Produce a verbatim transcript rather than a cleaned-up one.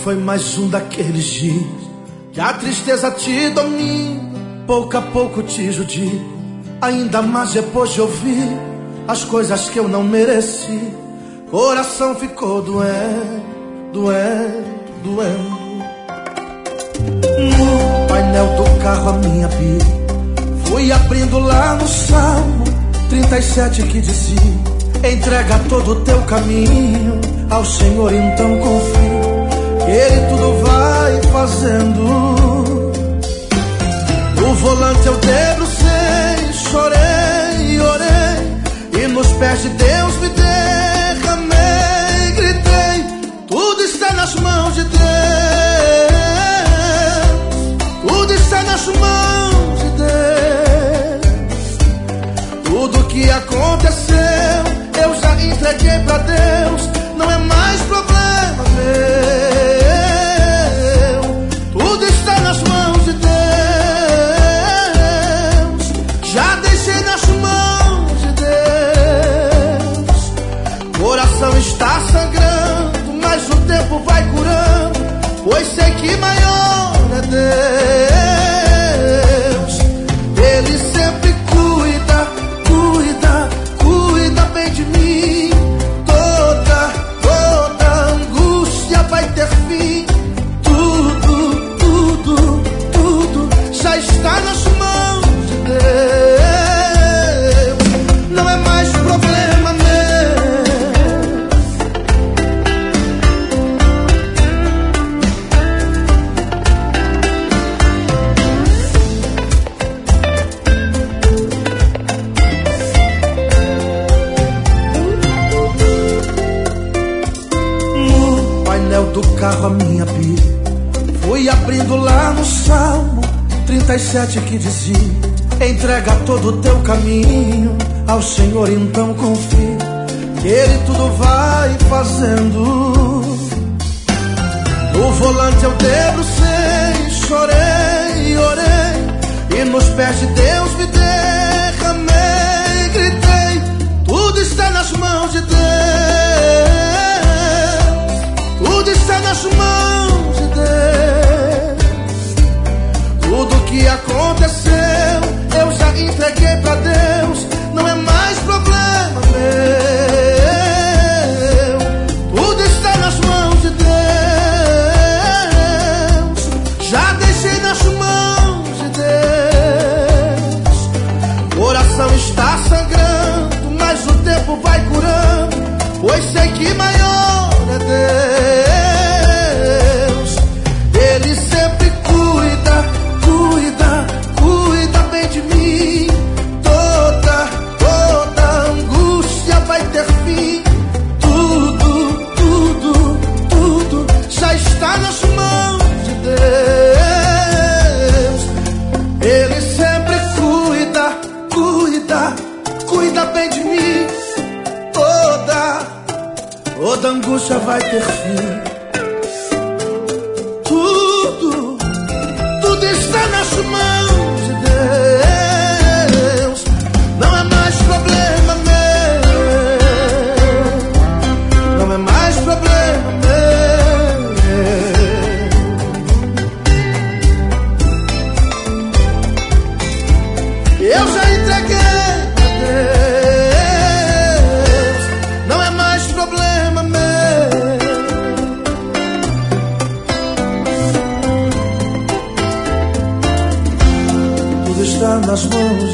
foi mais um daqueles dias que a tristeza te domina, pouco a pouco te judia, ainda mais depois de ouvir as coisas que eu não mereci. Coração ficou doendo, doendo, doendo. No painel do carro a minha Bíblia fui abrindo lá no Salmo trinta e sete que dizia: entrega todo o teu caminho ao Senhor, então confia que Ele tudo vai fazendo. No volante eu debrucei, chorei, orei, e nos pés de Deus me derramei, gritei: tudo está nas mãos de Deus, tudo está nas mãos de Deus. Tudo que aconteceu eu já entreguei pra Deus, não é mais problema meu. Tudo está nas mãos de Deus, já deixei nas mãos de Deus. Coração está sangrando, mas o tempo vai curando, pois sei que maior é Deus. Ele sempre cuida, cuida, cuida bem de mim. Toda, toda angústia vai ter fim. Tudo, tudo, tudo já está nas mãos de Deus. Não é mais problema meu. Do carro a minha Bíblia fui abrindo lá no Salmo trinta e sete que dizia: entrega todo o teu caminho ao Senhor, então confia que Ele tudo vai fazendo. No volante eu debrucei, chorei, orei, e nos pés de Deus me derramei, gritei: tudo está nas mãos de Deus, tudo está nas mãos de Deus. Tudo que aconteceu eu já entreguei pra Deus, não é mais problema meu. Tudo está nas mãos de Deus, já deixei nas mãos de Deus. Coração está sangrando, mas o tempo vai curando, pois sei que maior é Deus. Ele sempre cuida, cuida, cuida bem de mim. Toda, toda angústia vai ter fim. Tudo, tudo, tudo já está nas mãos de Deus. Ele sempre cuida, cuida, cuida bem de mim. Toda, toda angústia vai ter fim. Tudo, tudo está nas mãos de Deus. Não é mais problema meu, não é mais problema meu. Eu já entreguei a Deus, não é mais problema meu. Tudo está nas mãos